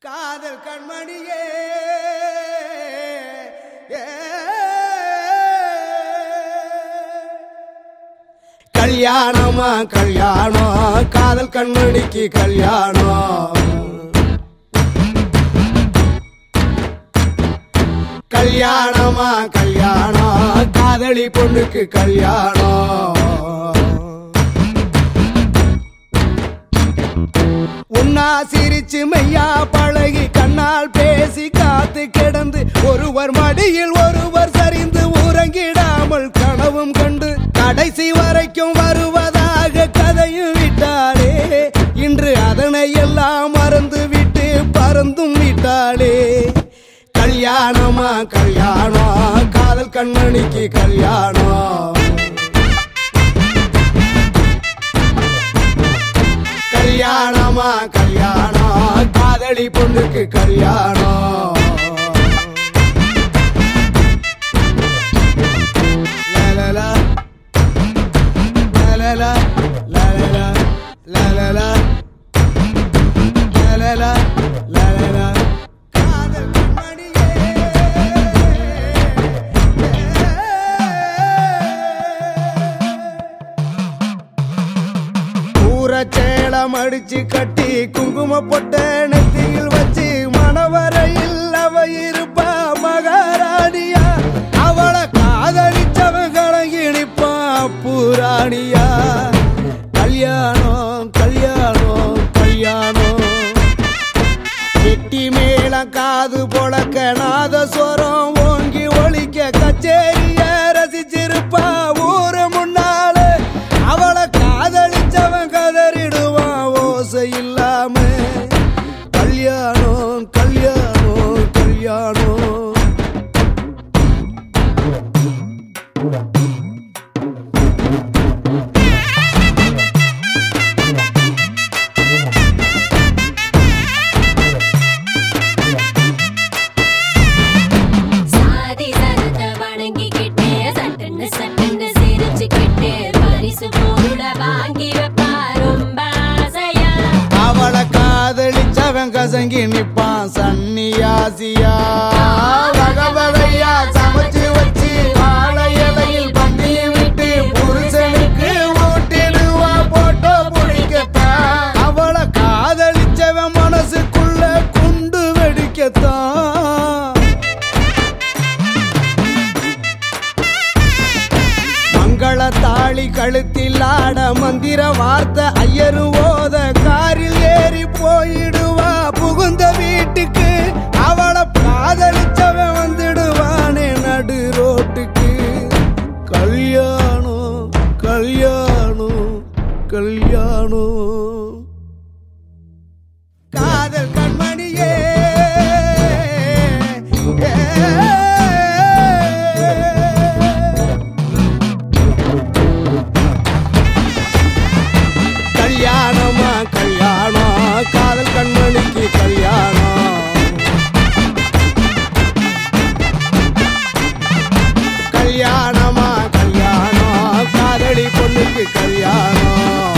காதல் கண்மணியே கல்யாணமா கல்யாணம் காதல் கண்மணிக்கு கல்யாணம் கல்யாணமா கல்யாணம் காதலி பொண்ணுக்கு கல்யாணம் உன்னா சிரிச்சு மையா பழகி கண்ணால் பேசி காத்து கிடந்து ஒருவர் மடியில் ஒருவர் சரிந்து உறங்கிடாமல் கனவும் கண்டு கடைசி வரைக்கும் வருவதாக கதையும் விட்டாளே இன்று அதனை எல்லாம் மறந்து விட்டு பறந்தும் விட்டாளே கல்யாணமா கல்யாணம் காதல் கண்மணிக்கு கல்யாணம் கல்யாணமா கல்யாணம் காதலி பொண்ணுக்கு கல்யாணம் லலலா லலலா லலலா லலலா லலலா லலலா காதல் கண்மணியே சேலம் அடிச்சு கட்டி குங்கும பொட்ட நெத்தியில் வச்சு மணவரையில் அவ இருப்பா மகாராணியா அவளை காதலிச்சவன் கலங்கி நிப்பா பூராணியா கல்யாணம் கல்யாணம் கல்யாணம் வெட்டி மேளம் காது பொழக்க நாதஸ்வரம் ஓங்கி ஒழிக்க கச்சேரிய ரசிச்சிருப்பா ஊரு முன்னால அவளை காதலிச்சவன் கதறிடுவான் ஓசை இல்லாம கல்யாணம் கல்யாணம் கல்யாணம் சாதி சரத்தை வணங்கிக்கிட்டே சட்டுன்னு சட்டுன்னு சிரிச்சுக்கிட்டே பரிசு கூட வாங்கி வைப்பா ரொம்ப ஆசையா அவளை காதலிச்சவன் கசங்கி நிப்பான் சன்னியாசியா வகை வகையா சமைச்சு வச்சு வாழை இலையில் பந்தி விட்டு புருஷனுக்கு ஊட்டிடுவா போட்டோ பிடிக்கத்தான் அவளை காதலிச்சவன் மனசுக்குள்ள குண்டு வெடிக்கத்தான் மங்கள தாளி கழுத்தில் ஆட மந்திர வார்த்தை ஐயரு ஓத காரில் ஏறி போயிடுவா புகுந்த வீட்டுக்கு அவளை காதலிச்சவன் வந்துடுவானே நடு ரோட்டுக்கு கல்யாணம் கல்யாணம் கல்யாணம் காதல் கண்மணியே கல்யாணமா கல்யாணம் காதல் கண்மணிக்கு கல்யாணம் கல்யாணமா கல்யாணம் காதலி பொண்ணுக்கு கல்யாணம்